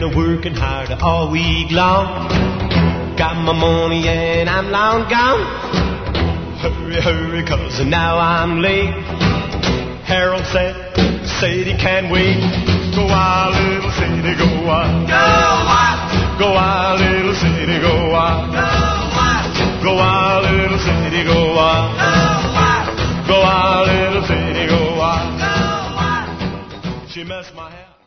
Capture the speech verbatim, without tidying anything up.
been working hard all week long. Got my money and I'm long gone. Hurry, hurry, cause now I'm late. Harold said, the city can't wait. Go wild, little city, go wild. Go wild. Go wild, little city, go wild. Go wild. Go wild, little city, go wild. Go wild. Go wild, little city, go wild. Go wild. She messed my hair.